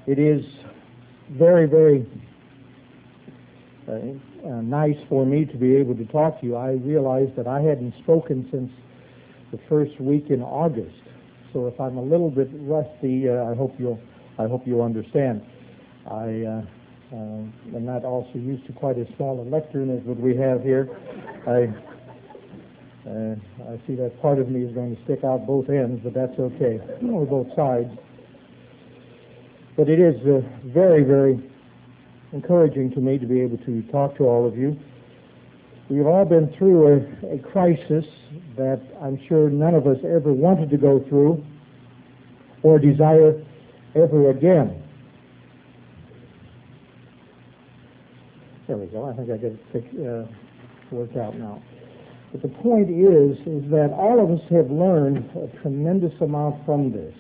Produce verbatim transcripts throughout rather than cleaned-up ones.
It is very, very uh, uh, nice for me to be able to talk to you. I realized that I hadn't spoken since the first week in August, so if I'm a little bit rusty, uh, I hope you'll I hope you'll understand. I uh, uh, am not also used to quite as small a lectern as what we have here. I uh, I see that part of me is going to stick out both ends, but that's okay, or both sides. But it is uh, very, very encouraging to me to be able to talk to all of you. We've all been through a, a crisis that I'm sure none of us ever wanted to go through or desire ever again. There we go. I think I get it uh, worked out now. But the point is, is that all of us have learned a tremendous amount from this.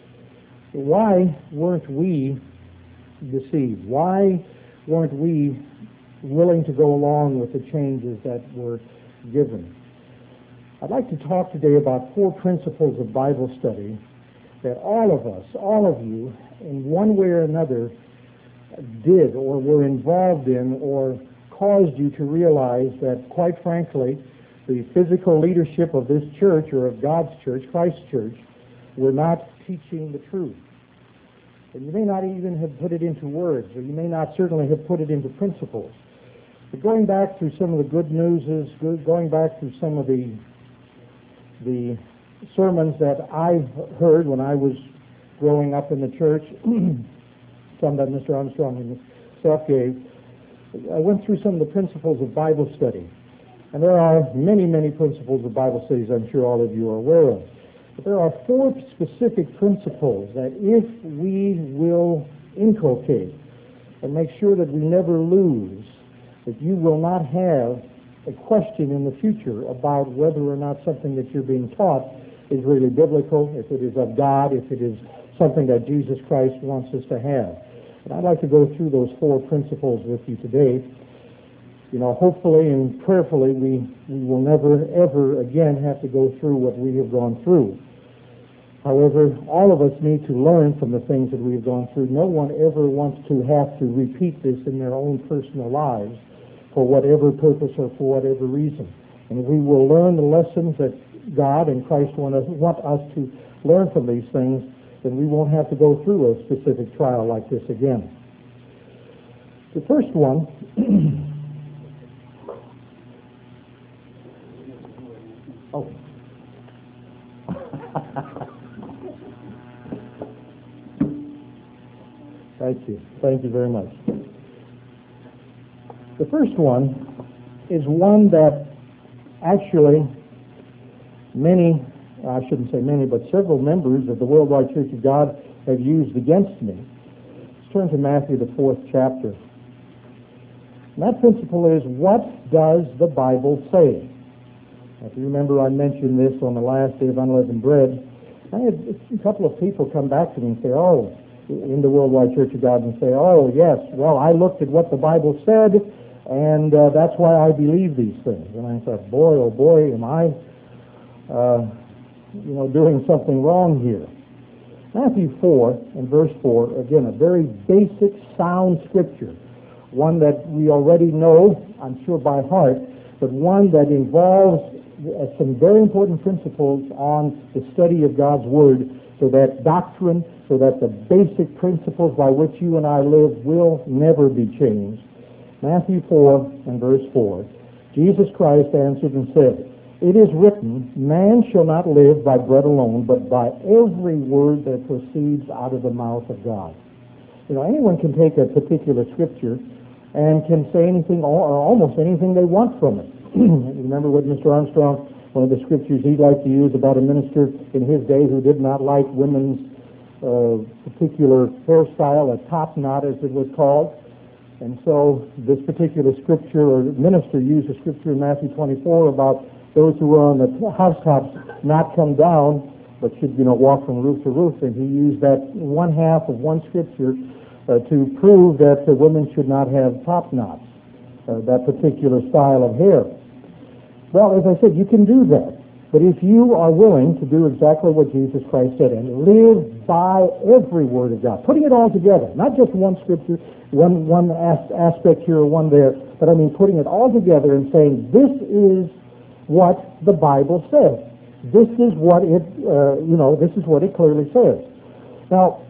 Why weren't we deceived? Why weren't we willing to go along with the changes that were given? I'd like to talk today about four principles of Bible study that all of us, all of you, in one way or another, did or were involved in or caused you to realize that, quite frankly, the physical leadership of this church or of God's church, Christ's church, were not teaching the truth. And you may not even have put it into words, or you may not certainly have put it into principles. But going back through some of the good news, going back through some of the the sermons that I've heard when I was growing up in the church, some that Mister Armstrong himself gave, I went through some of the principles of Bible study. And there are many, many principles of Bible studies I'm sure all of you are aware of. But there are four specific principles that if we will inculcate and make sure that we never lose, that you will not have a question in the future about whether or not something that you're being taught is really biblical, if it is of God, if it is something that Jesus Christ wants us to have. And I'd like to go through those four principles with you today. You know, hopefully and prayerfully we, we will never, ever again have to go through what we have gone through. However, all of us need to learn from the things that we have gone through. No one ever wants to have to repeat this in their own personal lives for whatever purpose or for whatever reason. And if we will learn the lessons that God and Christ want us, want us to learn from these things, then we won't have to go through a specific trial like this again. The first one Oh. Thank you. Thank you very much. The first one is one that actually many, I shouldn't say many, but several members of the Worldwide Church of God have used against me. Let's turn to Matthew, the fourth chapter. And that principle is, what does the Bible say? If you remember, I mentioned this on the last day of Unleavened Bread. I had a couple of people come back to me and say, oh, in the Worldwide Church of God, and say, oh, yes, well, I looked at what the Bible said, and uh, that's why I believe these things. And I thought, boy, oh boy, am I, uh, you know, doing something wrong here. Matthew four and verse four, again, a very basic, sound scripture, one that we already know, I'm sure, by heart, but one that involves Uh, some very important principles on the study of God's Word, so that doctrine, so that the basic principles by which you and I live will never be changed. Matthew four and verse four, Jesus Christ answered and said, "It is written, man shall not live by bread alone, but by every word that proceeds out of the mouth of God." You know, anyone can take a particular scripture and can say anything or almost anything they want from it. Remember what Mister Armstrong, one of the scriptures he'd like to use about a minister in his day who did not like women's uh, particular hairstyle, a top knot as it was called. And so this particular scripture or minister used a scripture in Matthew twenty-four about those who were on the housetops not come down, but should, you know, walk from roof to roof. And he used that one half of one scripture uh, to prove that the women should not have top knots, uh, that particular style of hair. Well, as I said, you can do that. But if you are willing to do exactly what Jesus Christ said and live by every word of God, putting it all together, not just one scripture, one one as- aspect here or one there, but I mean putting it all together and saying, this is what the Bible says. This is what it, uh, you know, this is what it clearly says. Now,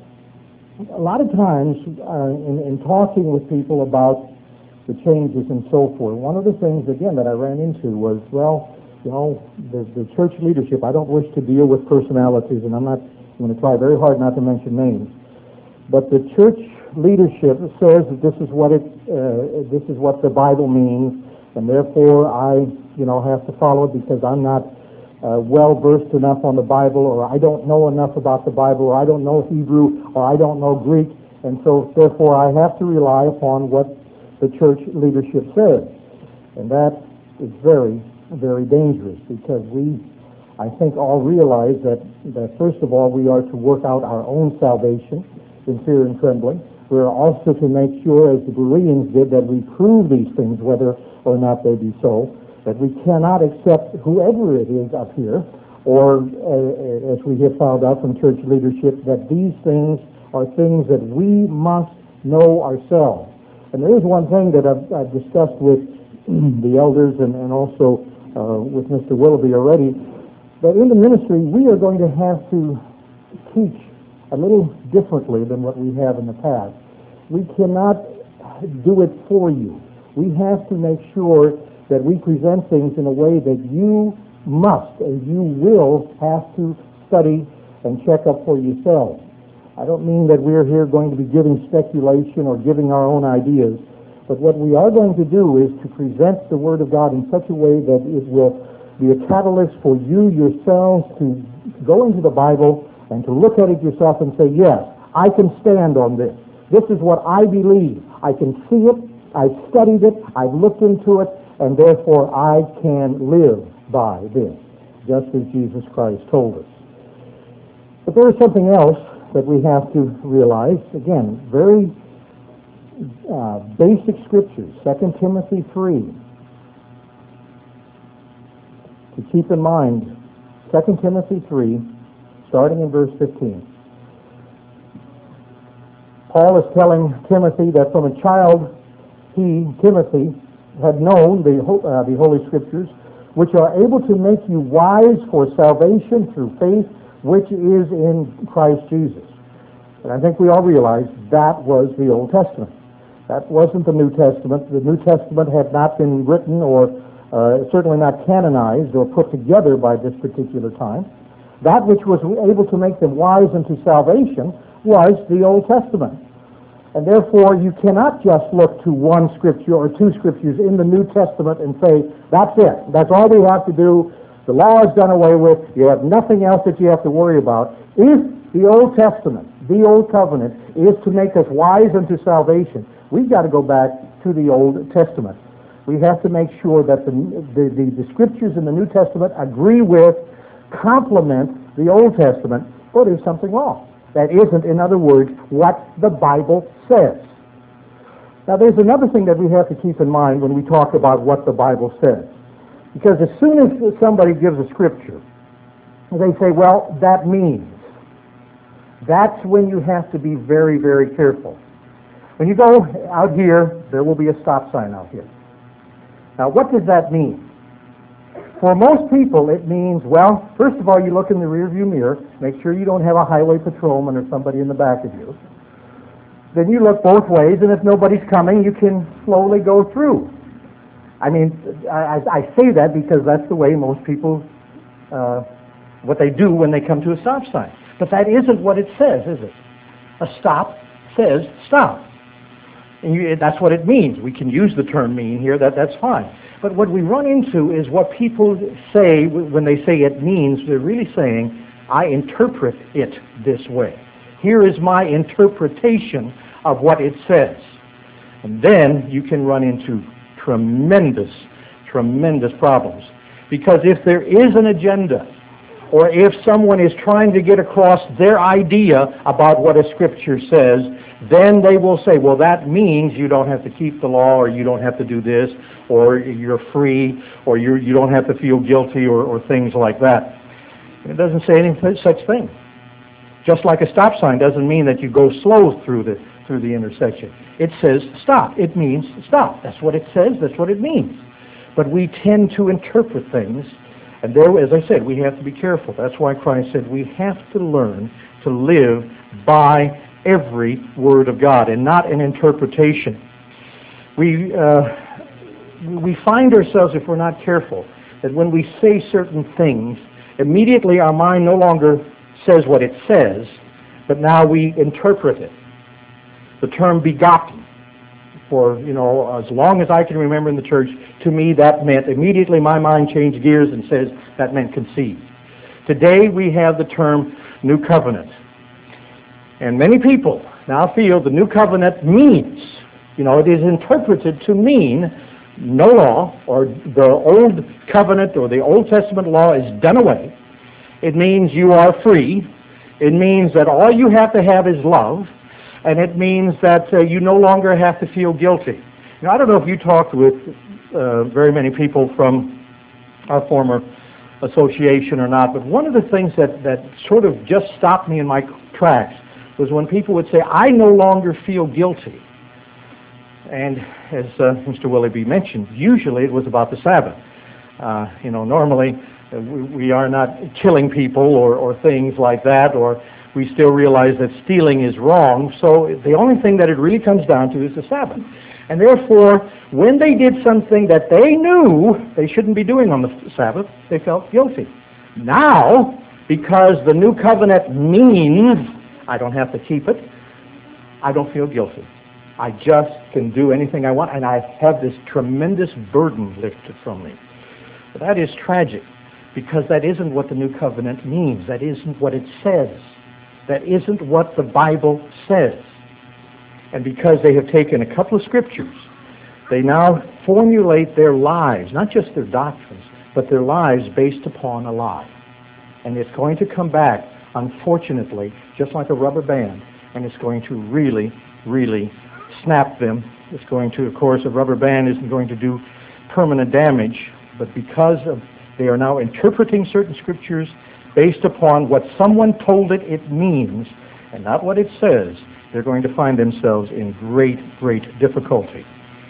a lot of times uh, in, in talking with people about the changes and so forth, one of the things, again, that I ran into was, well, you know, the, the church leadership, I don't wish to deal with personalities, and I'm not I'm going to try very hard not to mention names, but the church leadership says that this is what it, uh, this is what the Bible means, and therefore I, you know, have to follow it because I'm not uh, well versed enough on the Bible, or I don't know enough about the Bible, or I don't know Hebrew, or I don't know Greek, and so therefore I have to rely upon what the church leadership says, and that is very, very dangerous because we, I think, all realize that, that first of all, we are to work out our own salvation in fear and trembling. We are also to make sure, as the Bereans did, that we prove these things, whether or not they be so, that we cannot accept whoever it is up here, or, uh, as we have found out from church leadership, that these things are things that we must know ourselves. And there is one thing that I've, I've discussed with the elders and, and also uh, with Mister Willoughby already, that in the ministry we are going to have to teach a little differently than what we have in the past. We cannot do it for you. We have to make sure that we present things in a way that you must and you will have to study and check up for yourselves. I don't mean that we're here going to be giving speculation or giving our own ideas, but what we are going to do is to present the Word of God in such a way that it will be a catalyst for you yourselves to go into the Bible and to look at it yourself and say, yes, I can stand on this. This is what I believe. I can see it, I've studied it, I've looked into it, and therefore I can live by this, just as Jesus Christ told us. But there is something else that we have to realize. Again, very uh, basic scriptures, Second Timothy three. To keep in mind, Second Timothy three, starting in verse fifteen. Paul is telling Timothy that from a child he, Timothy, had known the, uh, the Holy Scriptures, which are able to make you wise for salvation through faith, which is in Christ Jesus. And I think we all realize that was the Old Testament. That wasn't the New Testament. The New Testament had not been written or uh, certainly not canonized or put together by this particular time. That which was able to make them wise unto salvation was the Old Testament. And therefore you cannot just look to one scripture or two scriptures in the New Testament and say, that's it. That's all we have to do. The law is done away with. You have nothing else that you have to worry about. If the Old Testament, the Old Covenant, is to make us wise unto salvation, we've got to go back to the Old Testament. We have to make sure that the, the, the, the scriptures in the New Testament agree with, complement the Old Testament, or there's something wrong. That isn't, in other words, what the Bible says. Now, there's another thing that we have to keep in mind when we talk about what the Bible says. Because as soon as somebody gives a scripture, they say, well, that means. That's when you have to be very, very careful. When you go out here, there will be a stop sign out here. Now, what does that mean? For most people, it means, well, first of all, you look in the rearview mirror, make sure you don't have a highway patrolman or somebody in the back of you. Then you look both ways, and if nobody's coming, you can slowly go through. I mean, I, I say that because that's the way most people, uh, what they do when they come to a stop sign. But that isn't what it says, is it? A stop says stop. And you, that's what it means. We can use the term mean here, that, that's fine. But what we run into is what people say when they say it means, they're really saying, I interpret it this way. Here is my interpretation of what it says. And then you can run into tremendous, tremendous problems. Because if there is an agenda, or if someone is trying to get across their idea about what a scripture says, then they will say, well, that means you don't have to keep the law, or you don't have to do this, or you're free, or you're, you don't have to feel guilty, or, or things like that. It doesn't say any such thing. Just like a stop sign doesn't mean that you go slow through the through the intersection. It says stop. It means stop. That's what it says. That's what it means. But we tend to interpret things, and there, as I said, we have to be careful. That's why Christ said we have to learn to live by every word of God and not an interpretation. We uh, we find ourselves, if we're not careful, that when we say certain things, immediately our mind no longer says what it says, but now we interpret it. The term begotten, for, you know, as long as I can remember in the church, to me that meant, immediately my mind changed gears and says that meant conceived. Today we have the term New Covenant. And many people now feel the New Covenant means, you know, it is interpreted to mean no law, or the Old Covenant or the Old Testament law is done away. It means you are free. It means that all you have to have is love. And it means that uh, you no longer have to feel guilty. Now, I don't know if you talked with uh, very many people from our former association or not, but one of the things that, that sort of just stopped me in my tracks was when people would say, I no longer feel guilty. And as uh, Mister Willoughby mentioned, usually it was about the Sabbath. Uh, you know, normally uh, we, we are not killing people or, or things like that, or we still realize that stealing is wrong, so the only thing that it really comes down to is the Sabbath. And therefore, when they did something that they knew they shouldn't be doing on the Sabbath, they felt guilty. Now, because the New Covenant means I don't have to keep it, I don't feel guilty. I just can do anything I want, and I have this tremendous burden lifted from me. But that is tragic, because that isn't what the New Covenant means. That isn't what it says. That isn't what the Bible says. And because they have taken a couple of scriptures, they now formulate their lives, not just their doctrines, but their lives based upon a lie. And it's going to come back, unfortunately, just like a rubber band, and it's going to really, really snap them. It's going to, of course, a rubber band isn't going to do permanent damage, but because of they are now interpreting certain scriptures based upon what someone told it it means and not what it says, they're going to find themselves in great, great difficulty.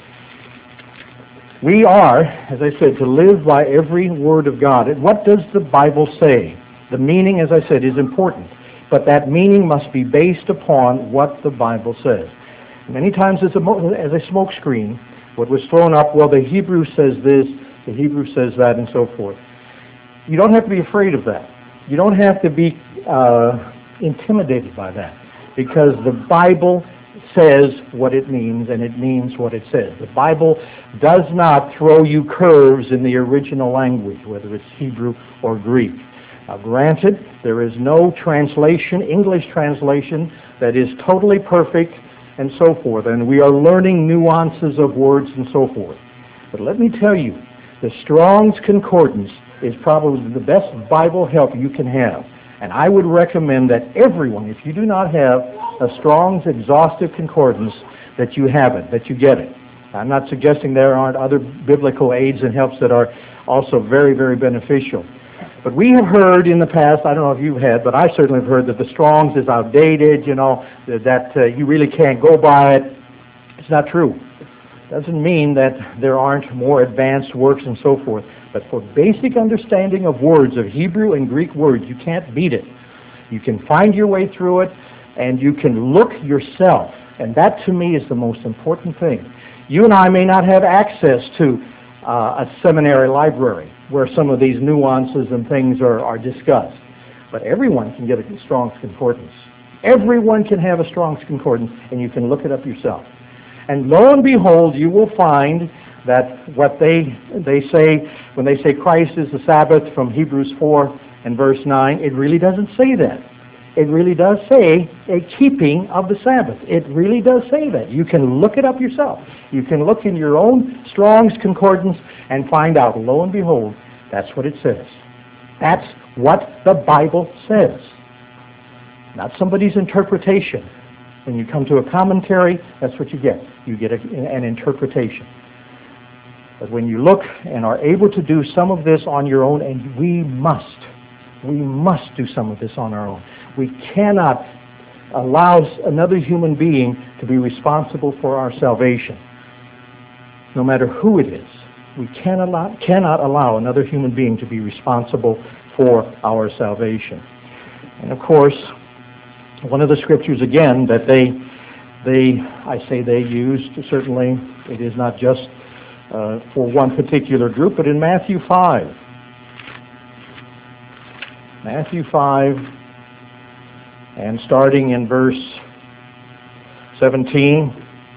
We are, as I said, to live by every word of God. And what does the Bible say? The meaning, as I said, is important, but that meaning must be based upon what the Bible says. Many times as a, mo- as a smoke screen, what was thrown up, well, the Hebrew says this, the Hebrew says that, and so forth. You don't have to be afraid of that. You don't have to be uh, intimidated by that, because the Bible says what it means, and it means what it says. The Bible does not throw you curves in the original language, whether it's Hebrew or Greek. Now, granted, there is no translation, English translation, that is totally perfect, and so forth, and we are learning nuances of words and so forth. But let me tell you, the Strong's Concordance is probably the best Bible help you can have. And I would recommend that everyone, if you do not have a Strong's Exhaustive Concordance, that you have it, that you get it. I'm not suggesting there aren't other biblical aids and helps that are also very, very beneficial. But we have heard in the past, I don't know if you've had, but I certainly have heard that the Strong's is outdated, you know, that uh, you really can't go by it. It's not true. Doesn't mean that there aren't more advanced works and so forth. But for basic understanding of words, of Hebrew and Greek words, you can't beat it. You can find your way through it, and you can look yourself. And that, to me, is the most important thing. You and I may not have access to uh, a seminary library where some of these nuances and things are, are discussed. But everyone can get a Strong's Concordance. Everyone can have a Strong's Concordance, and you can look it up yourself. And lo and behold, you will find that what they they say when they say Christ is the Sabbath from Hebrews four and verse nine, it really doesn't say that. It really does say a keeping of the Sabbath. It really does say that. You can look it up yourself. You can look in your own Strong's Concordance and find out, lo and behold, that's what it says. That's what the Bible says. Not somebody's interpretation. When you come to a commentary, that's what you get. You get a, an interpretation. But when you look and are able to do some of this on your own, and we must, we must do some of this on our own. We cannot allow another human being to be responsible for our salvation, no matter who it is. We cannot allow, cannot allow another human being to be responsible for our salvation. And of course, one of the scriptures again that they, they I say they used, certainly it is not just uh, for one particular group, but in Matthew five. Matthew five, and starting in verse seventeen,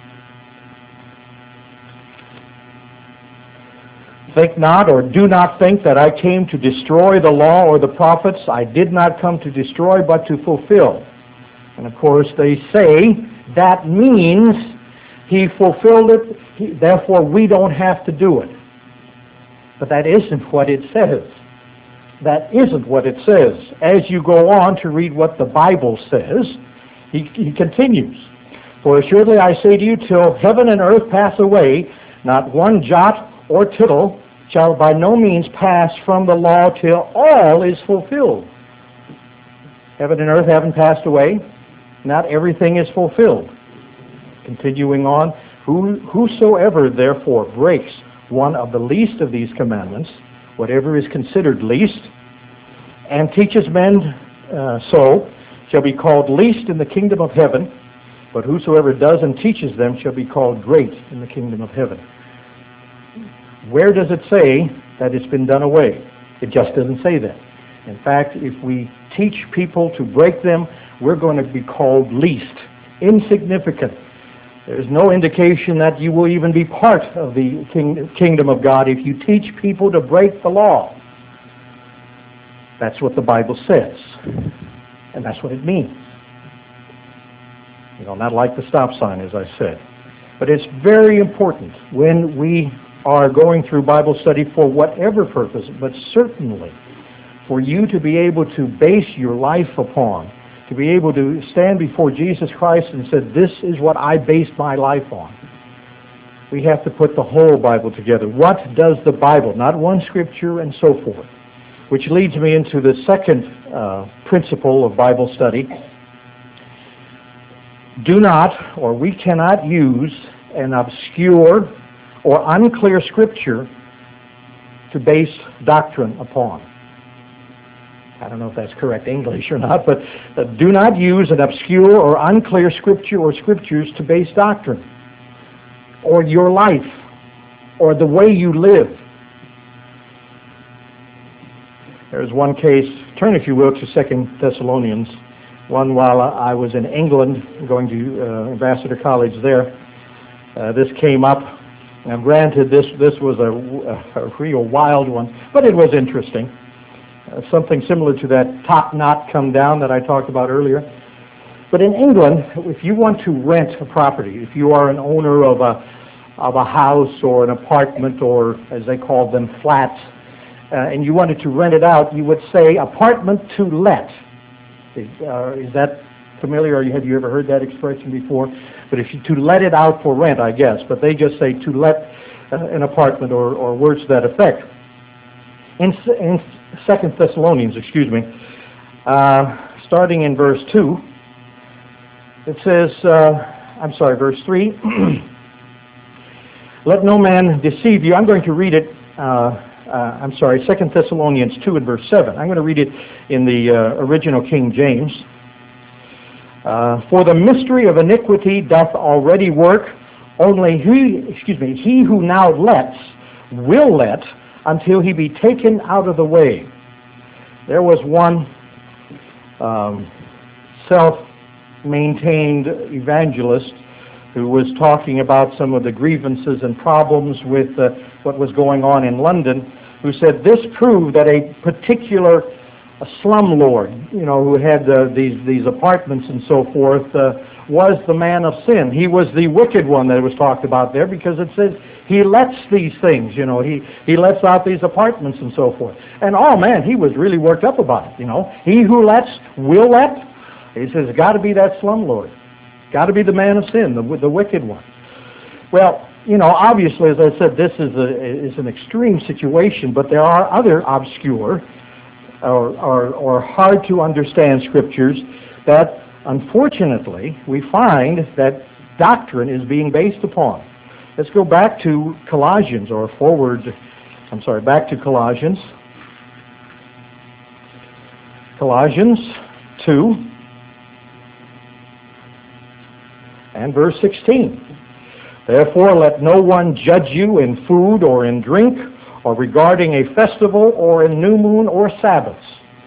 think not or do not think that I came to destroy the law or the prophets. I did not come to destroy but to fulfill. And of course they say that means he fulfilled it, he, therefore we don't have to do it. But that isn't what it says. That isn't what it says. As you go on to read what the Bible says, he, he continues. For assuredly I say to you, till heaven and earth pass away, not one jot or tittle shall by no means pass from the law till all is fulfilled. Heaven and earth haven't passed away. Not everything is fulfilled. Continuing on, Who, whosoever therefore breaks one of the least of these commandments, whatever is considered least, and teaches men uh, so, shall be called least in the kingdom of heaven, but whosoever does and teaches them shall be called great in the kingdom of heaven. Where does it say that it's been done away? It just doesn't say that. In fact, if we teach people to break them, we're going to be called least, insignificant. There's no indication that you will even be part of the king, kingdom of God if you teach people to break the law. That's what the Bible says. And that's what it means. You know, not like the stop sign, as I said. But it's very important when we are going through Bible study for whatever purpose, but certainly for you to be able to base your life upon, to be able to stand before Jesus Christ and say, this is what I base my life on. We have to put the whole Bible together. What does the Bible, not one scripture and so forth, which leads me into the second uh, principle of Bible study. Do not, or we cannot use an obscure or unclear scripture to base doctrine upon. I don't know if that's correct English or not, but uh, do not use an obscure or unclear scripture or scriptures to base doctrine, or your life, or the way you live. There's one case, turn if you will to Second Thessalonians, one while I was in England going to uh, Ambassador College there. Uh, this came up. Now granted, this, this was a, a real wild one, but it was interesting. Uh, something similar to that top knot come down that I talked about earlier. But in England, if you want to rent a property, if you are an owner of a, of a house or an apartment, or as they call them, flats, uh, and you wanted to rent it out, you would say apartment to let. Is, uh, is that familiar, or have you ever heard that expression before? But if you to let it out for rent, I guess, but they just say to let uh, an apartment, or, or words to that effect. In, in Second Thessalonians, excuse me, uh, starting in verse two, it says, uh, I'm sorry, verse three, let no man deceive you. I'm going to read it, uh, uh, I'm sorry, Second Thessalonians two and verse seven. I'm going to read it in the uh, original King James. Uh, For the mystery of iniquity doth already work, only he, excuse me, he who now lets will let until he be taken out of the way. There was one um, self-maintained evangelist who was talking about some of the grievances and problems with uh, what was going on in London, who said this proved that a particular a slumlord, you know, who had uh, these these apartments and so forth, uh, was the man of sin. He was the wicked one that was talked about there, because it says he lets these things, you know, he, he lets out these apartments and so forth. And oh man, he was really worked up about it, you know. He who lets will let. He says, it's got to be that slumlord. Got to be the man of sin, the, the wicked one. Well, you know, obviously, as I said, this is, a, is an extreme situation, but there are other obscure or, or, or hard to understand scriptures that, unfortunately, we find that doctrine is being based upon. Let's go back to Colossians, or forward, I'm sorry, back to Colossians. Colossians two and verse sixteen. Therefore let no one judge you in food or in drink, or regarding a festival, or in new moon or Sabbaths.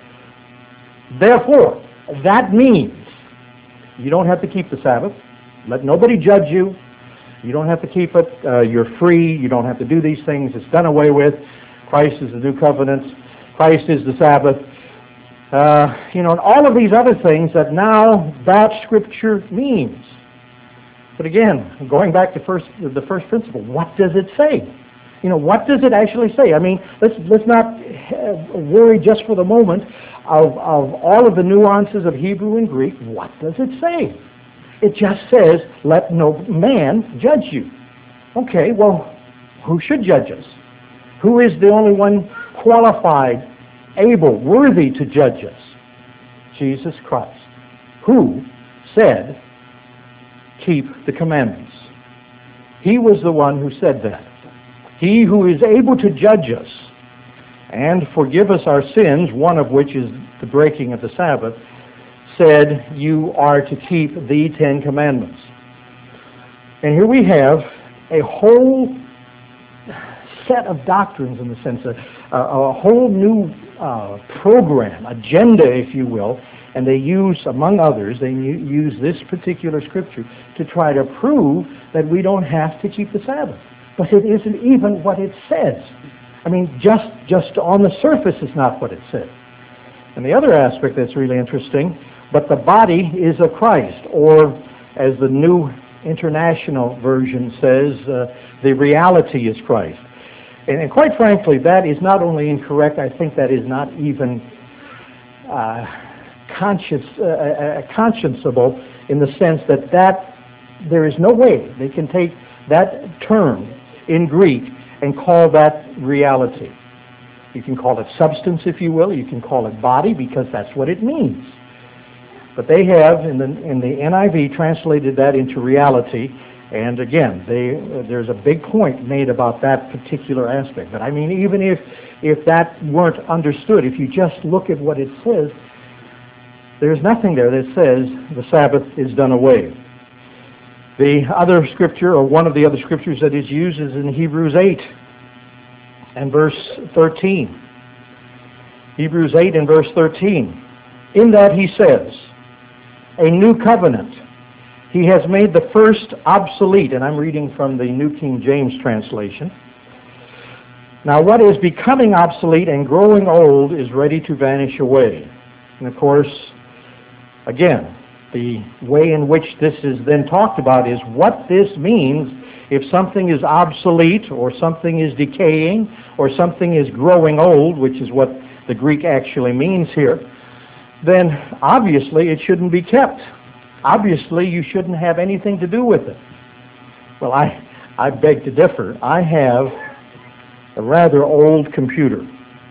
Therefore, that means you don't have to keep the Sabbath. Let nobody judge you. You don't have to keep it. Uh, you're free. You don't have to do these things. It's done away with. Christ is the new covenant. Christ is the Sabbath. Uh, you know, and all of these other things that now that Scripture means. But again, going back to first the first principle, what does it say? You know, what does it actually say? I mean, let's let's not worry just for the moment of, of all of the nuances of Hebrew and Greek. What does it say? It just says, let no man judge you. Okay, well, who should judge us? Who is the only one qualified, able, worthy to judge us? Jesus Christ, who said, keep the commandments. He was the one who said that. He who is able to judge us and forgive us our sins, one of which is the breaking of the Sabbath, said, you are to keep the Ten Commandments. And here we have a whole set of doctrines, in the sense of a, a whole new uh, program, agenda, if you will, and they use, among others, they use this particular scripture to try to prove that we don't have to keep the Sabbath. But it isn't even what it says. I mean, just, just on the surface is not what it says. And the other aspect that's really interesting, but the body is of Christ, or as the New International Version says, uh, the reality is Christ. And, and quite frankly, that is not only incorrect, I think that is not even uh, conscious, uh, uh, conscienceable, in the sense that, that there is no way they can take that term in Greek and call that reality. You can call it substance, if you will. You can call it body, because that's what it means. But they have, in the, in the N I V, translated that into reality. And again, they, uh, there's a big point made about that particular aspect. But I mean, even if, if that weren't understood, if you just look at what it says, there's nothing there that says the Sabbath is done away. The other scripture, or one of the other scriptures that is used, is in Hebrews eight and verse thirteen. Hebrews eight and verse thirteen. In that he says, a new covenant. He has made the first obsolete, and I'm reading from the New King James translation. Now what is becoming obsolete and growing old is ready to vanish away. And of course, again, the way in which this is then talked about is what this means if something is obsolete, or something is decaying, or something is growing old, which is what the Greek actually means here. Then obviously it shouldn't be kept. Obviously you shouldn't have anything to do with it. Well, I, I beg to differ. I have a rather old computer,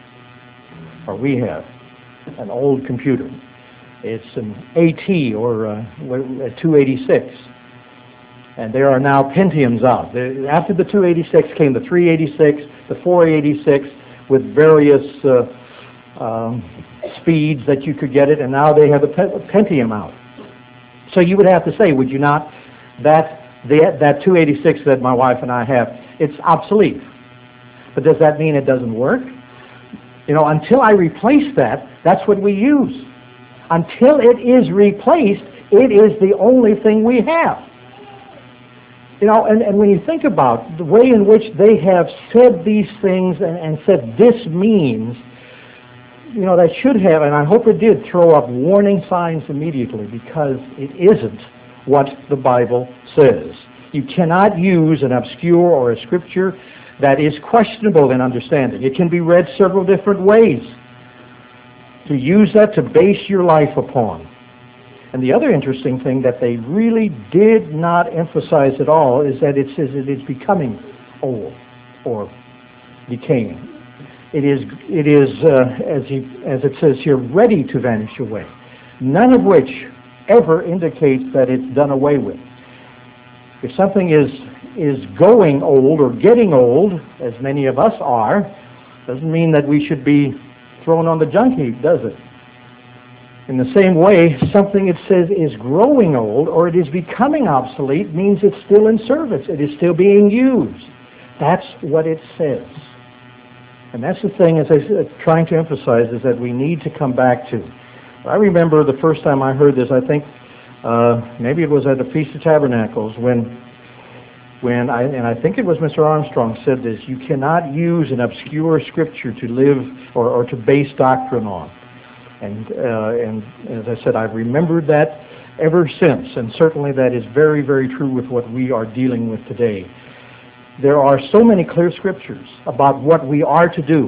or we have an old computer. It's an AT, or a two eighty-six. And there are now Pentiums out. After the two eighty-six came the three eighty-six, the four eighty-six, with various uh, um, speeds that you could get it, and now they have a Pentium out. So you would have to say, would you not, that the, that two eighty-six that my wife and I have, it's obsolete. But does that mean it doesn't work? You know, until I replace that, that's what we use. Until it is replaced, it is the only thing we have. You know, and, and when you think about the way in which they have said these things and, and said this means, you know, that should have, and I hope it did, throw up warning signs immediately, because it isn't what the Bible says. You cannot use an obscure or a scripture that is questionable in understanding. It can be read several different ways. To use that to base your life upon. And the other interesting thing that they really did not emphasize at all is that it says it is becoming old or decaying. It is, it is uh, as, he, as it says here, ready to vanish away. None of which ever indicates that it's done away with. If something is, is going old or getting old, as many of us are, doesn't mean that we should be thrown on the junk heap, does it? In the same way, something it says is growing old or it is becoming obsolete means it's still in service. It is still being used. That's what it says. And that's the thing, as I'm trying to emphasize, is that we need to come back to. I remember the first time I heard this, I think uh, maybe it was at the Feast of Tabernacles when, when I, and I think it was Mister Armstrong said this, you cannot use an obscure scripture to live or, or to base doctrine on. And, uh, and as I said, I've remembered that ever since, and certainly that is very, very true with what we are dealing with today. There are so many clear scriptures about what we are to do.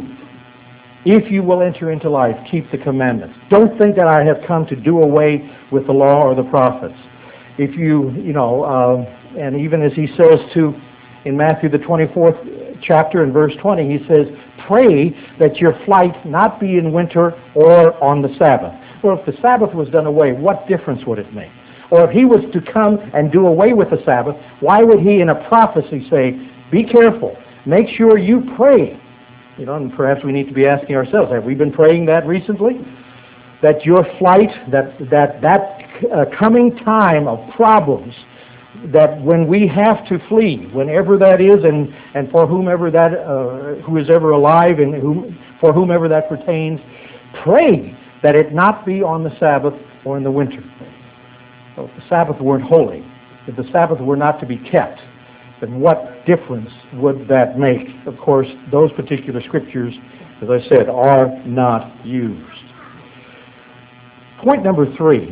If you will enter into life, keep the commandments. Don't think that I have come to do away with the law or the prophets. If you, you know, uh, and even as he says to, in Matthew the twenty-fourth chapter and verse twenty, he says, pray that your flight not be in winter or on the Sabbath. Well, if the Sabbath was done away, what difference would it make? Or if he was to come and do away with the Sabbath, why would he in a prophecy say, be careful, make sure you pray? You know, and perhaps we need to be asking ourselves, have we been praying that recently? That your flight, that that that uh, coming time of problems, that when we have to flee, whenever that is, and, and for whomever that, uh, who is ever alive, and whom, for whomever that pertains, pray that it not be on the Sabbath or in the winter. So if the Sabbath weren't holy, if the Sabbath were not to be kept, then what difference would that make? Of course, those particular scriptures, as I said, are not used. Point number three.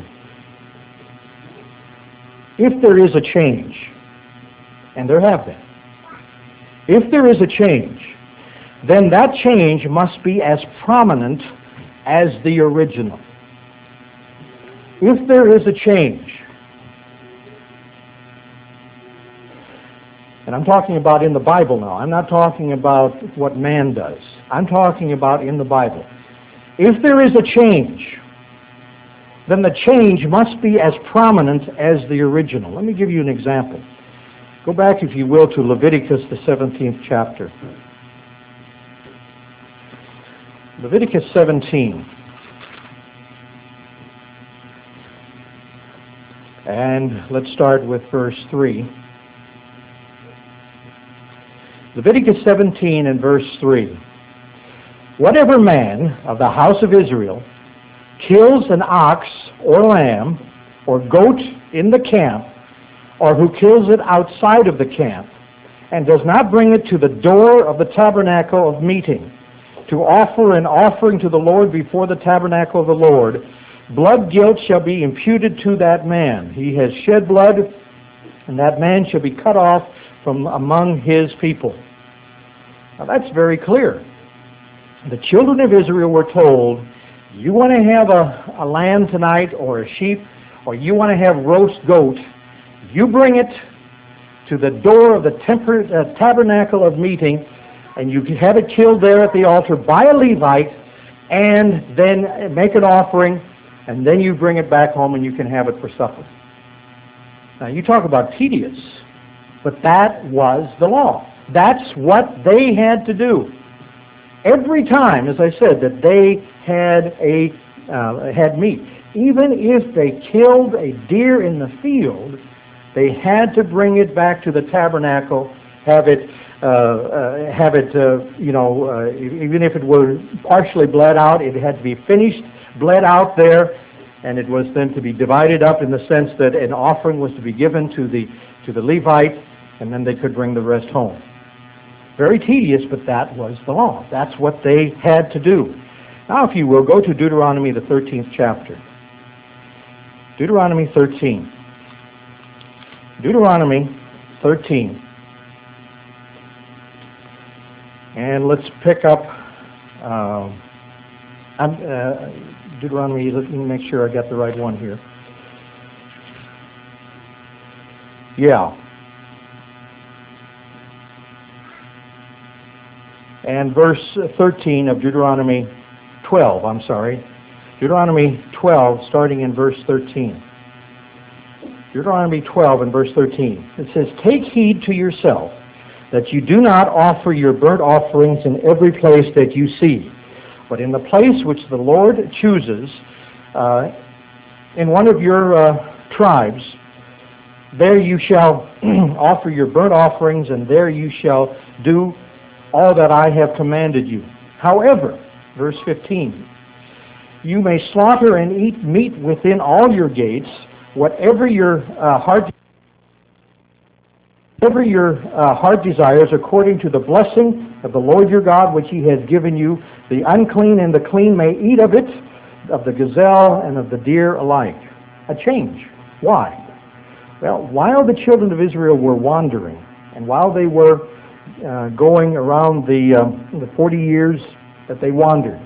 If there is a change, and there have been, if there is a change, then that change must be as prominent as the original. If there is a change, and I'm talking about in the Bible now, I'm not talking about what man does. I'm talking about in the Bible. If there is a change, then the change must be as prominent as the original. Let me give you an example. Go back, if you will, to Leviticus, the seventeenth chapter. Leviticus seventeen. And let's start with verse three. Leviticus seventeen and verse three. Whatever man of the house of Israel kills an ox or lamb or goat in the camp, or who kills it outside of the camp, and does not bring it to the door of the tabernacle of meeting, to offer an offering to the Lord before the tabernacle of the Lord, blood guilt shall be imputed to that man. He has shed blood, and that man shall be cut off from among his people. Now that's very clear. The children of Israel were told, you want to have a, a lamb tonight or a sheep, or you want to have roast goat, you bring it to the door of the temper, uh, tabernacle of meeting, and you can have it killed there at the altar by a Levite, and then make an offering, and then you bring it back home and you can have it for supper. Now you talk about tedious, but that was the law. That's what they had to do. Every time, as I said, that they had a uh, had meat, even if they killed a deer in the field, they had to bring it back to the tabernacle, have it, uh, uh, have it, uh, you know, uh, even if it were partially bled out, it had to be finished, bled out there, and it was then to be divided up in the sense that an offering was to be given to the to the Levite, and then they could bring the rest home. Very tedious, but that was the law. That's what they had to do. Now, if you will, go to Deuteronomy, the thirteenth chapter. Deuteronomy thirteen. Deuteronomy thirteen. And let's pick up uh, uh, Deuteronomy, let me make sure I got the right one here. Yeah. and verse thirteen of Deuteronomy twelve, I'm sorry. Deuteronomy twelve, starting in verse thirteen. Deuteronomy twelve and verse thirteen. It says, "Take heed to yourself that you do not offer your burnt offerings in every place that you see, but in the place which the Lord chooses, uh, in one of your uh, tribes, there you shall offer your burnt offerings, and there you shall do all that I have commanded you. However," verse fifteen, "you may slaughter and eat meat within all your gates, whatever your uh, heart whatever your uh, heart desires, according to the blessing of the Lord your God, which he has given you. The unclean and the clean may eat of it, of the gazelle and of the deer alike." A change. Why? Well, while the children of Israel were wandering, and while they were uh, going around the, uh, the forty years that they wandered,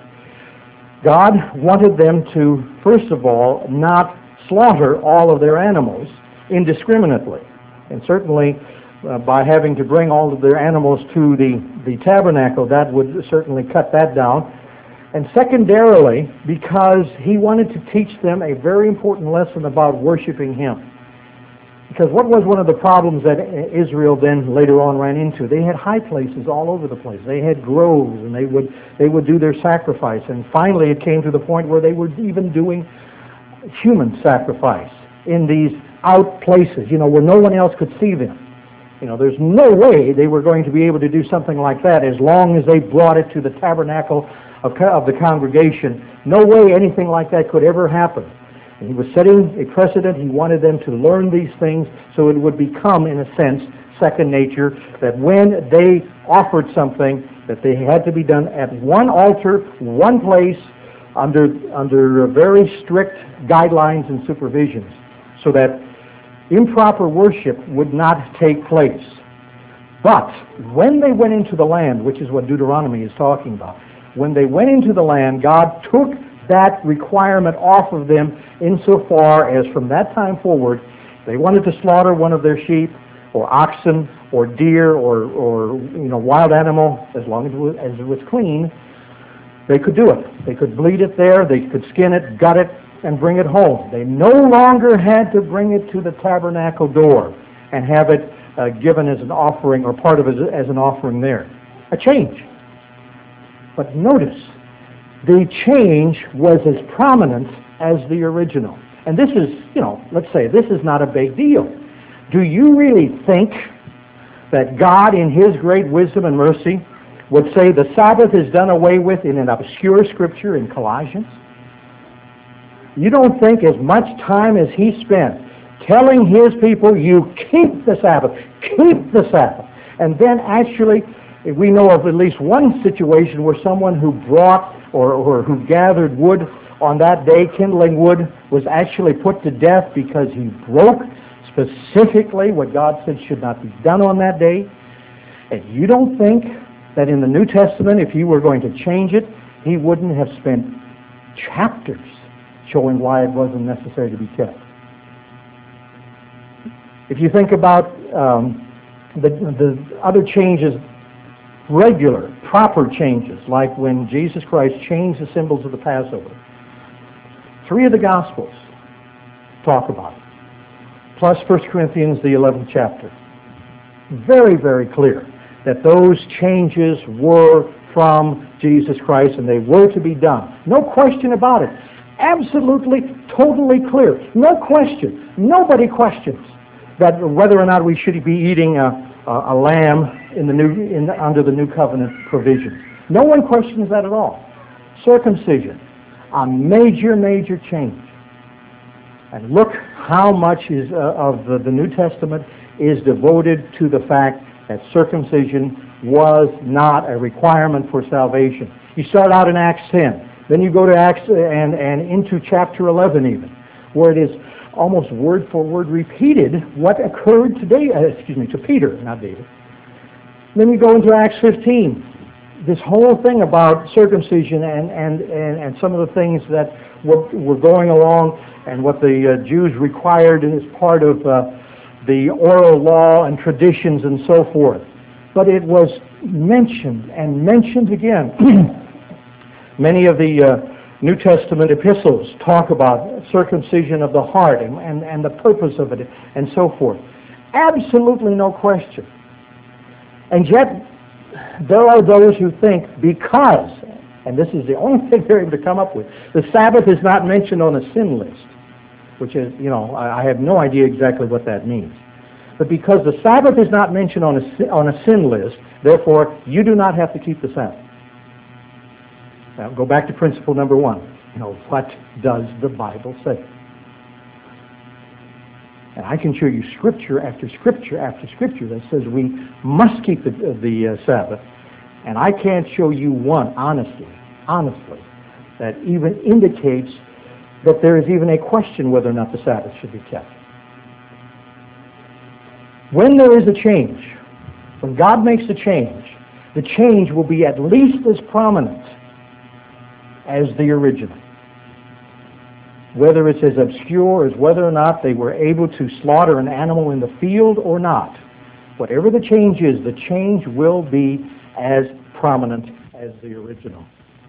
God wanted them to, first of all, not slaughter all of their animals indiscriminately. And certainly, uh, by having to bring all of their animals to the, the tabernacle, that would certainly cut that down. And secondarily, because he wanted to teach them a very important lesson about worshiping him. Because what was one of the problems that Israel then later on ran into? They had high places all over the place. They had groves, and they would they would do their sacrifice. And finally it came to the point where they were even doing human sacrifice in these out places, you know, where no one else could see them. You know, there's no way they were going to be able to do something like that as long as they brought it to the tabernacle of, of the congregation. No way anything like that could ever happen. And he was setting a precedent. He wanted them to learn these things so it would become, in a sense, second nature, that when they offered something, that they had to be done at one altar, one place, under, under very strict guidelines and supervisions, so that improper worship would not take place. But when they went into the land, which is what Deuteronomy is talking about, when they went into the land, God took that requirement off of them insofar as from that time forward, they wanted to slaughter one of their sheep or oxen or deer or, or you know, wild animal, as long as it was, as it was clean, they could do it. They could bleed it there, they could skin it, gut it, and bring it home. They no longer had to bring it to the tabernacle door and have it uh, given as an offering, or part of it as an offering there. A change. But notice, the change was as prominent as the original. And this is, you know, let's say this is not a big deal. Do you really think that God, in his great wisdom and mercy, would say the Sabbath is done away with in an obscure scripture in Colossians? You don't think as much time as he spent telling his people, you keep the Sabbath, keep the Sabbath, and then actually, we know of at least one situation where someone who brought or, or who gathered wood on that day, kindling wood, was actually put to death because he broke specifically what God said should not be done on that day. And you don't think that in the New Testament, if he were going to change it, he wouldn't have spent chapters showing why it wasn't necessary to be kept. If you think about um, the, the other changes, regular, proper changes, like when Jesus Christ changed the symbols of the Passover, three of the Gospels talk about it, plus First Corinthians, the eleventh chapter. Very, very clear that those changes were from Jesus Christ and they were to be done. No question about it. Absolutely, totally clear. No question. Nobody questions that whether or not we should be eating a, a, a lamb in the new, in the, under the new covenant provisions. No one questions that at all. Circumcision, a major, major change. And look how much is uh, of the, the New Testament is devoted to the fact that circumcision was not a requirement for salvation. You start out in Acts ten. Then you go to Acts and, and into chapter eleven even, where it is almost word for word repeated what occurred today, uh, excuse me, to Peter, not David. Then you go into Acts fifteen. This whole thing about circumcision and, and, and, and some of the things that were, were going along and what the uh, Jews required as part of uh, the oral law and traditions and so forth. but it was mentioned and mentioned again. Many of the uh, New Testament epistles talk about circumcision of the heart and, and, and the purpose of it and so forth. Absolutely no question. And yet, there are those who think because, and this is the only thing they're able to come up with, the Sabbath is not mentioned on a sin list, which is, you know, I, I have no idea exactly what that means. But because the Sabbath is not mentioned on a, on a sin list, therefore, you do not have to keep the Sabbath. Now, go back to principle number one. You know, what does the Bible say? And I can show you scripture after scripture after scripture that says we must keep the, the uh, Sabbath. And I can't show you one, honestly, honestly, that even indicates that there is even a question whether or not the Sabbath should be kept. When there is a change, when God makes a change, the change will be at least as prominent as the original. Whether it's as obscure as whether or not they were able to slaughter an animal in the field or not, whatever the change is, the change will be as prominent as the original.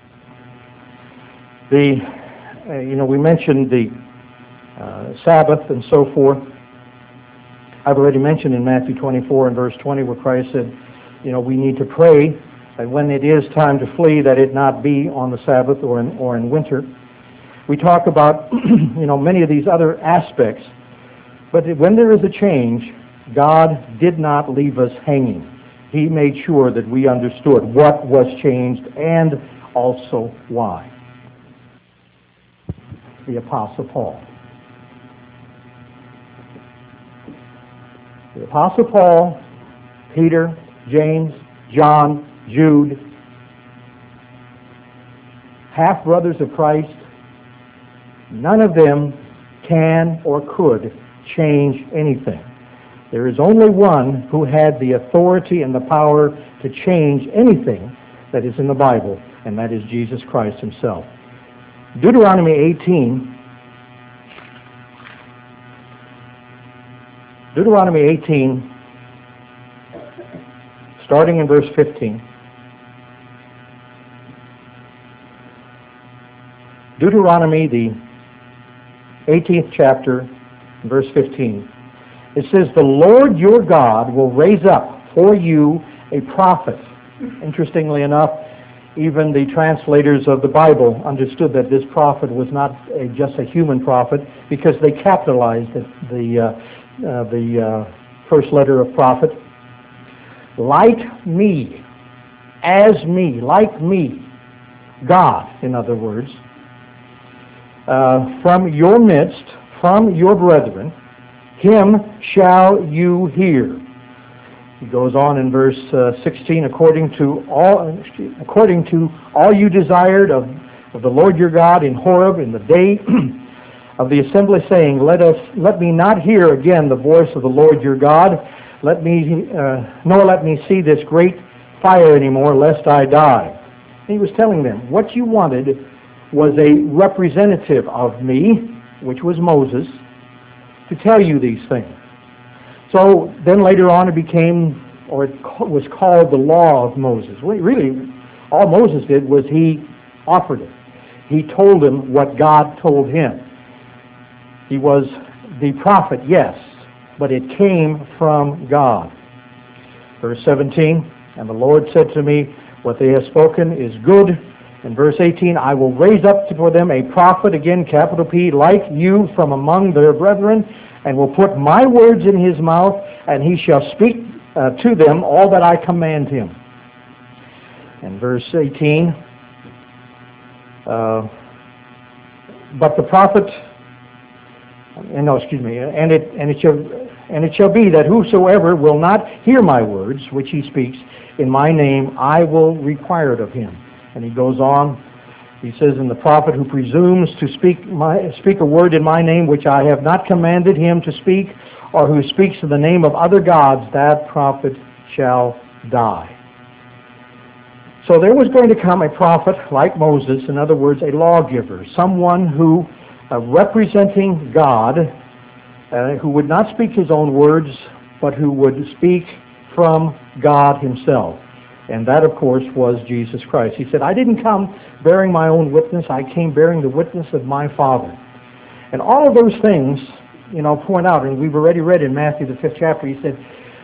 The, uh, you know, we mentioned the uh, Sabbath and so forth. I've already mentioned in Matthew twenty-four and verse twenty where Christ said, you know, we need to pray that when it is time to flee, that it not be on the Sabbath or in, or in winter. We talk about, you know, many of these other aspects, but when there is a change, God did not leave us hanging. He made sure that we understood what was changed and also why. The Apostle Paul. The Apostle Paul, Peter, James, John, Jude, half-brothers of Christ, none of them can or could change anything. There is only one who had the authority and the power to change anything that is in the Bible, and that is Jesus Christ himself. Deuteronomy eighteen, Deuteronomy eighteen, starting in verse fifteen. Deuteronomy, the eighteenth chapter, verse fifteen. It says, the Lord your God will raise up for you a prophet. Interestingly enough, even the translators of the Bible understood that this prophet was not a, just a human prophet because they capitalized the, the, uh, uh, the uh, first letter of prophet. Like me, as me, like me, God, in other words, uh, from your midst, from your brethren, him shall you hear. He goes on in verse uh, sixteen, according to all according to all you desired of, of the Lord your God in Horeb in the day of the assembly, saying, Let us let me not hear again the voice of the Lord your God, let me uh, nor let me see this great fire anymore, lest I die. And he was telling them, what you wanted was a representative of me, which was Moses, to tell you these things. So then later on it became, or it was called the law of Moses. Well, really, all Moses did was he offered it. He told them what God told him. He was the prophet, yes, but it came from God. Verse seventeen, and the Lord said to me, what they have spoken is good. In verse eighteen, I will raise up for them a prophet, again, capital P, like you from among their brethren, and will put my words in his mouth, and he shall speak uh, to them all that I command him. And verse eighteen, uh, but the prophet, and no, excuse me, and it and it shall and it shall be that whosoever will not hear my words, which he speaks in my name, I will require it of him. And he goes on. He says, and the prophet who presumes to speak my speak a word in my name which I have not commanded him to speak, or who speaks in the name of other gods, that prophet shall die. So there was going to come a prophet like Moses, in other words, a lawgiver, someone who, uh, representing God, uh, who would not speak his own words, but who would speak from God himself. And that, of course, was Jesus Christ. He said, I didn't come bearing my own witness. I came bearing the witness of my Father. And all of those things, you know, point out, and we've already read in Matthew, the fifth chapter, he said,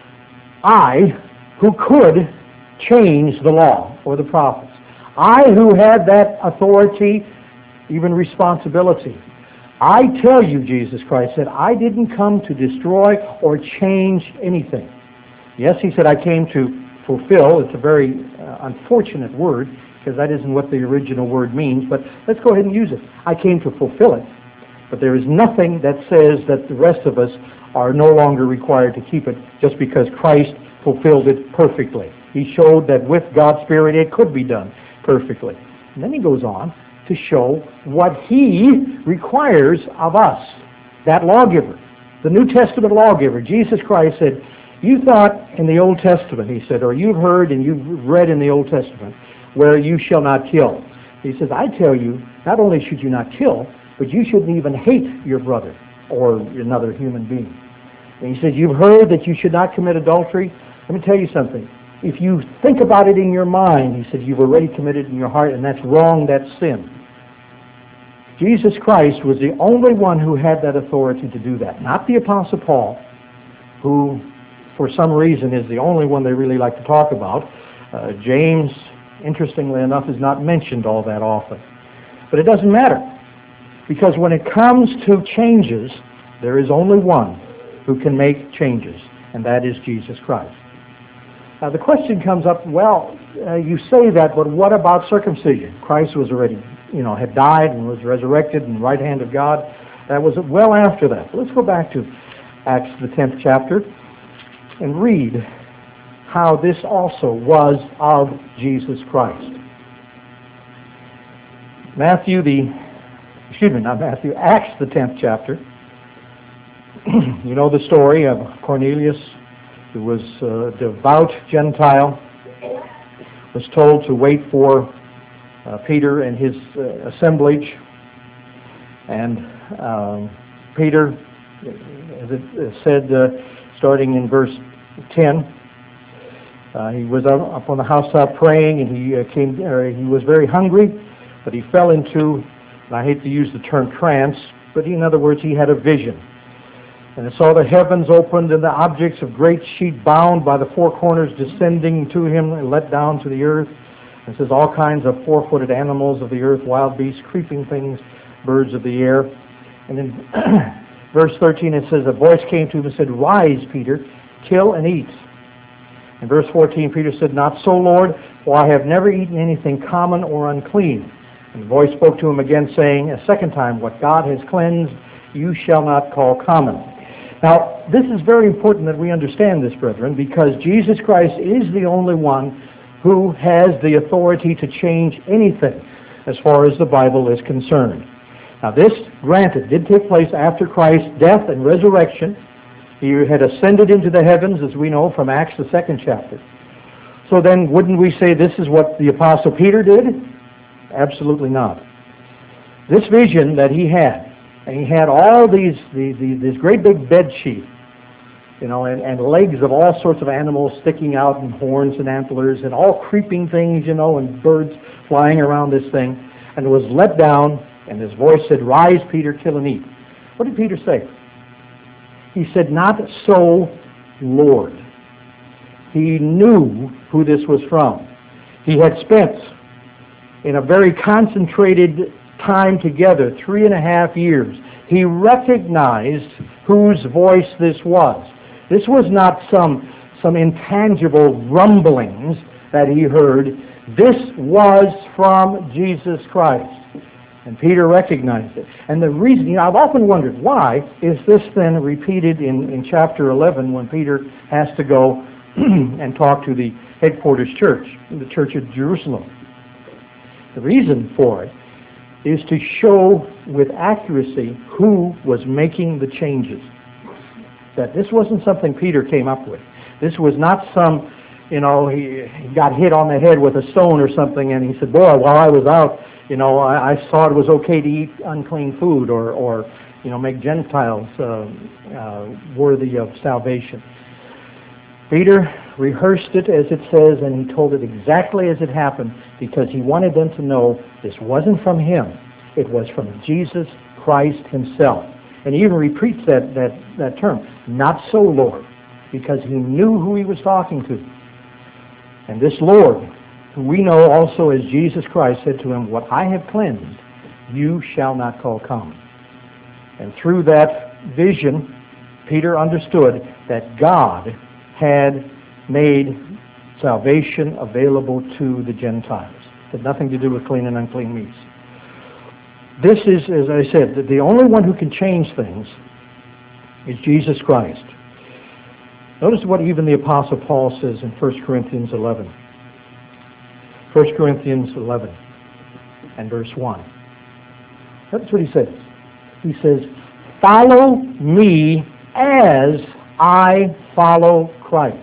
I, who could change the law or the prophets, I who had that authority, even responsibility, I tell you, Jesus Christ said, I didn't come to destroy or change anything. Yes, he said, I came to fulfill. It's a very uh, unfortunate word, because that isn't what the original word means, but let's go ahead and use it. I came to fulfill it, but there is nothing that says that the rest of us are no longer required to keep it just because Christ fulfilled it perfectly. He showed that with God's Spirit it could be done perfectly. And then he goes on to show what he requires of us, that lawgiver, the New Testament lawgiver. Jesus Christ said, you thought in the Old Testament, he said, or you've heard and you've read in the Old Testament, where you shall not kill. He says, I tell you, not only should you not kill, but you shouldn't even hate your brother or another human being. And he says, you've heard that you should not commit adultery. Let me tell you something. If you think about it in your mind, he said, you've already committed in your heart, and that's wrong, that's sin. Jesus Christ was the only one who had that authority to do that. Not the Apostle Paul, who for some reason is the only one they really like to talk about. Uh, James, interestingly enough, is not mentioned all that often. But it doesn't matter, because when it comes to changes, there is only one who can make changes, and that is Jesus Christ. Now the question comes up, well, uh, you say that, but what about circumcision? Christ was already, you know, had died and was resurrected in the right hand of God. That was well after that. Let's go back to Acts, the tenth chapter, and read how this also was of Jesus Christ. Matthew, the, excuse me, not Matthew, Acts, the tenth chapter. You know the story of Cornelius, who was a devout Gentile, was told to wait for uh, Peter and his uh, assemblage. And um, Peter, as it said, uh, starting in verse ten, uh, he was up, up on the housetop praying, and he uh, came. Uh, he was very hungry, but he fell into, and I hate to use the term trance, but in other words, he had a vision. And I saw the heavens opened and the objects of great sheet bound by the four corners descending to him and let down to the earth. And it says all kinds of four-footed animals of the earth, wild beasts, creeping things, birds of the air. And in verse thirteen it says, a voice came to him and said, rise, Peter, kill and eat. In verse fourteen, Peter said, not so, Lord, for I have never eaten anything common or unclean. And the voice spoke to him again, saying a second time, what God has cleansed, you shall not call common. Now, this is very important that we understand this, brethren, because Jesus Christ is the only one who has the authority to change anything as far as the Bible is concerned. Now, this, granted, did take place after Christ's death and resurrection. He had ascended into the heavens, as we know from Acts, the second chapter. So then, wouldn't we say this is what the Apostle Peter did? Absolutely not. This vision that he had, and he had all these, the, the, this great big bed sheet, you know, and, and legs of all sorts of animals sticking out, and horns and antlers, and all creeping things, you know, and birds flying around this thing. And it was let down, and his voice said, rise, Peter, kill and eat. What did Peter say? He said, not so, Lord. He knew who this was from. He had spent in a very concentrated time together, three and a half years. He recognized whose voice this was. This was not some, some intangible rumblings that he heard. This was from Jesus Christ. And Peter recognized it. And the reason, you know, I've often wondered, why is this then repeated in, in chapter eleven when Peter has to go and talk to the headquarters church, the church of Jerusalem? The reason for it is to show with accuracy who was making the changes. That this wasn't something Peter came up with. This was not some, you know, he, he got hit on the head with a stone or something and he said, boy, while I was out, you know, I, I saw it was okay to eat unclean food or, or you know, make Gentiles uh, uh, worthy of salvation. Peter rehearsed it as it says, and he told it exactly as it happened because he wanted them to know this wasn't from him. It was from Jesus Christ himself. And he even repeats that, that, that term, not so, Lord, because he knew who he was talking to. And this Lord, who we know also as Jesus Christ, said to him, what I have cleansed, you shall not call common. And through that vision, Peter understood that God had made salvation available to the Gentiles. It had nothing to do with clean and unclean meats. This is, as I said, the only one who can change things is Jesus Christ. Notice what even the Apostle Paul says in First Corinthians eleven. First Corinthians eleven and verse one. That's what he says. He says, follow me as I follow Christ.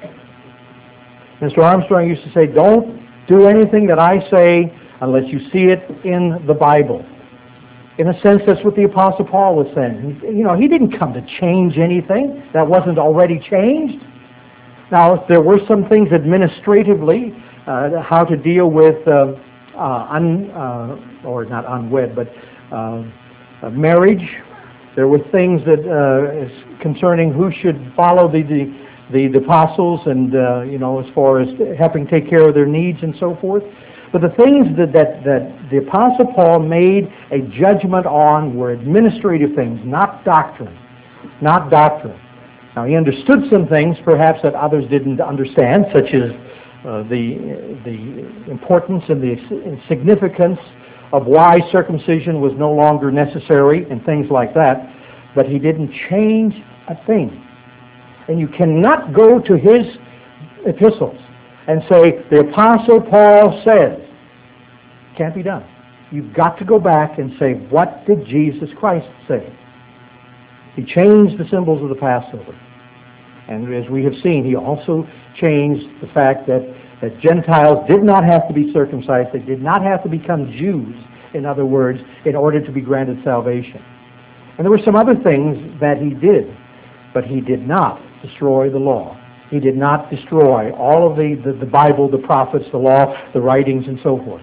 Mister Armstrong used to say, don't do anything that I say unless you see it in the Bible. In a sense, that's what the Apostle Paul was saying. You know, he didn't come to change anything that wasn't already changed. Now, there were some things administratively, uh, how to deal with, uh, uh, un, uh, or not unwed, but uh, uh, marriage. There were things that uh, concerning who should follow the the, the, the apostles, and uh, you know, as far as helping take care of their needs and so forth. But the things that, that, that the Apostle Paul made a judgment on were administrative things, not doctrine. Not doctrine. Now, he understood some things, perhaps, that others didn't understand, such as uh, the, the importance and the significance of why circumcision was no longer necessary and things like that. But he didn't change a thing. And you cannot go to his epistles and say, the Apostle Paul says. Can't be done. You've got to go back and say, what did Jesus Christ say? He changed the symbols of the Passover. And as we have seen, he also changed the fact that, that Gentiles did not have to be circumcised. They did not have to become Jews, in other words, in order to be granted salvation. And there were some other things that he did, but he did not destroy the law. He did not destroy all of the, the, the Bible, the prophets, the law, the writings, and so forth.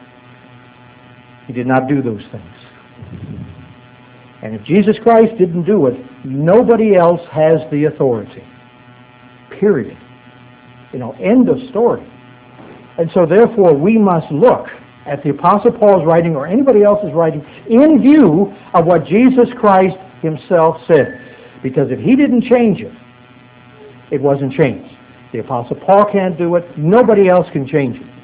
He did not do those things. And if Jesus Christ didn't do it, nobody else has the authority. Period. You know, end of story. And so therefore we must look at the Apostle Paul's writing or anybody else's writing in view of what Jesus Christ himself said. Because if he didn't change it, it wasn't changed. The Apostle Paul can't do it. Nobody else can change it.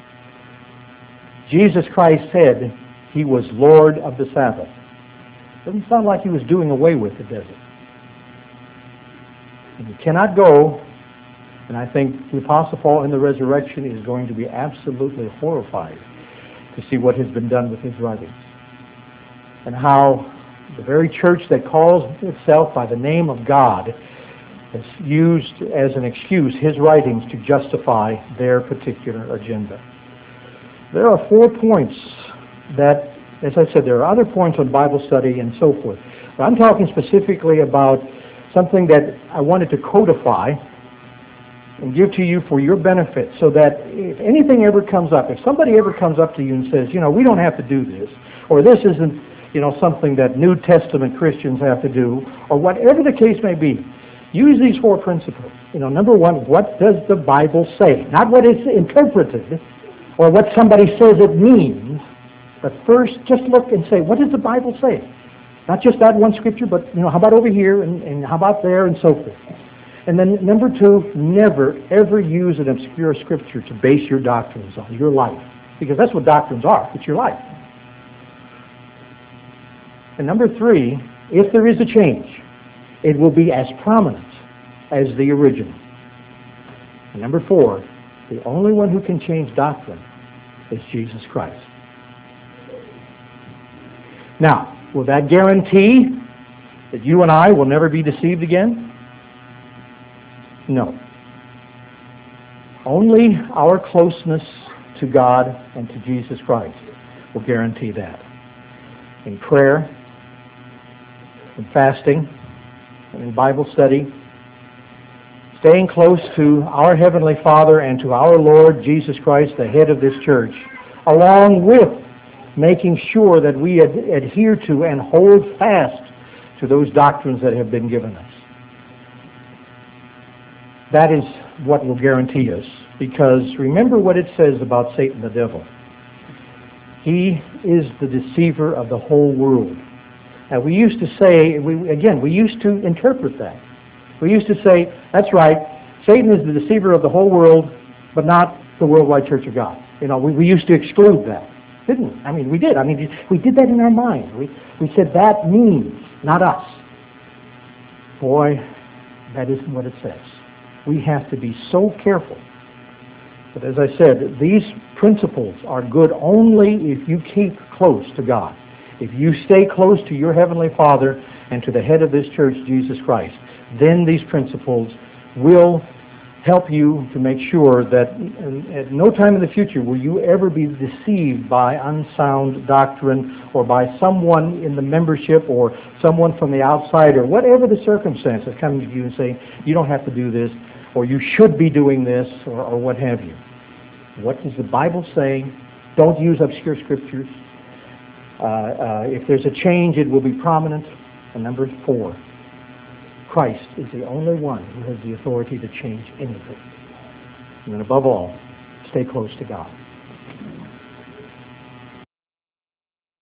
Jesus Christ said he was Lord of the Sabbath. Doesn't sound like he was doing away with it, does it? And you cannot go, and I think the Apostle Paul in the resurrection is going to be absolutely horrified to see what has been done with his writings. And how the very church that calls itself by the name of God has used as an excuse his writings to justify their particular agenda. There are four points that, as I said, there are other points on Bible study and so forth. But I'm talking specifically about something that I wanted to codify and give to you for your benefit, so that if anything ever comes up, if somebody ever comes up to you and says, you know, we don't have to do this, or this isn't, you know, something that New Testament Christians have to do, or whatever the case may be, use these four principles. You know, number one, what does the Bible say? Not what it's interpreted, or what somebody says it means, but first just look and say, what does the Bible say? Not just that one scripture, but, you know, how about over here, and, and how about there, and so forth. And then number two, never, ever use an obscure scripture to base your doctrines on, your life. Because that's what doctrines are. It's your life. And number three, if there is a change, it will be as prominent as the original. And number four, the only one who can change doctrine is Jesus Christ. Now, will that guarantee that you and I will never be deceived again? No. Only our closeness to God and to Jesus Christ will guarantee that. In prayer, in fasting, and in Bible study, staying close to our Heavenly Father and to our Lord Jesus Christ, the head of this church, along with making sure that we ad- adhere to and hold fast to those doctrines that have been given us. That is what will guarantee us. Because remember what it says about Satan the devil. He is the deceiver of the whole world. Now we used to say, we, again, we used to interpret that. We used to say, that's right, Satan is the deceiver of the whole world, but not the worldwide Church of God. You know, we, we used to exclude that, didn't we? I mean, we did. I mean, we did that in our mind. We, we said that means, not us. Boy, that isn't what it says. We have to be so careful. But as I said, these principles are good only if you keep close to God. If you stay close to your Heavenly Father and to the head of this church, Jesus Christ, then these principles will help you to make sure that at no time in the future will you ever be deceived by unsound doctrine or by someone in the membership or someone from the outside or whatever the circumstances coming to you and saying, you don't have to do this, or you should be doing this, or, or what have you. What does the Bible say? Don't use obscure scriptures. Uh, uh, if there's a change, it will be prominent. And number four, Christ is the only one who has the authority to change anything. And then above all, stay close to God.